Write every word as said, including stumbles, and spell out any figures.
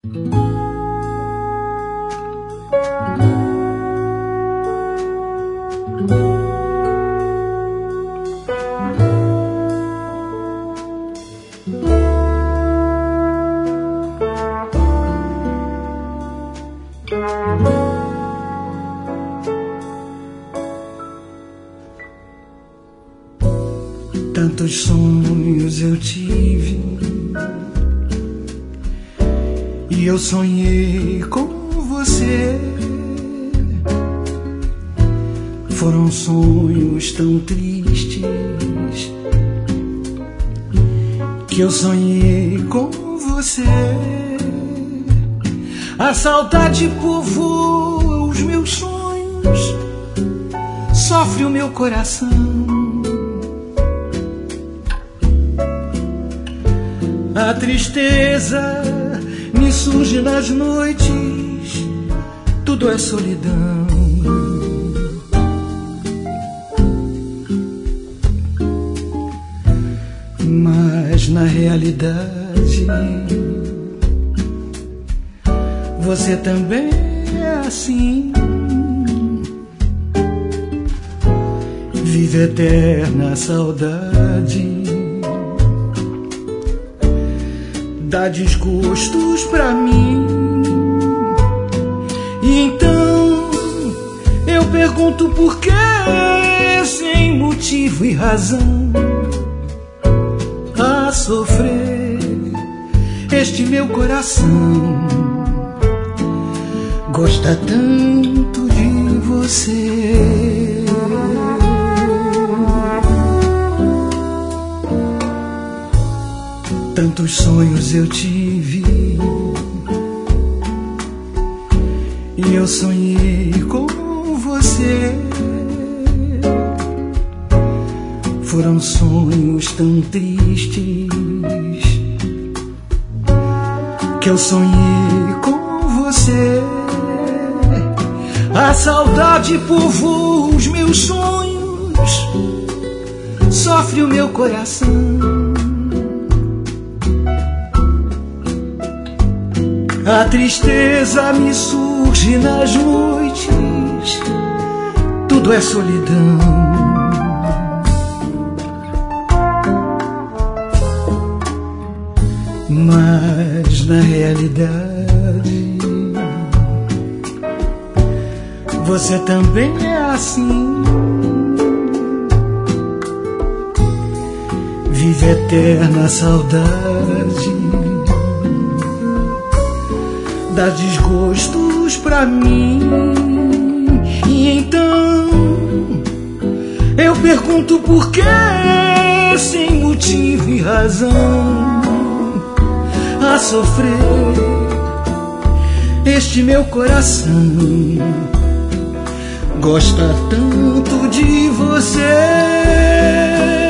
Tantos sonhos eu tive e eu sonhei com você. Foram sonhos tão tristes que eu sonhei com você. A saudade povoa os meus sonhos, sofre o meu coração. A tristeza me surge nas noites, tudo é solidão. Mas na realidade você também é assim. Vive eterna saudade, dá desgostos pra mim. E então eu pergunto por que, sem motivo e razão, a sofrer este meu coração gosta tanto de você. Tantos sonhos eu tive e eu sonhei com você. Foram sonhos tão tristes que eu sonhei com você. A saudade povoa os meus sonhos, sofre o meu coração. A tristeza me surge nas noites, tudo é solidão. Mas na realidade você também é assim. Vive eterna saudade, dá desgostos pra mim. E então eu pergunto por que, sem motivo e razão, a sofrer este meu coração gosta tanto de você.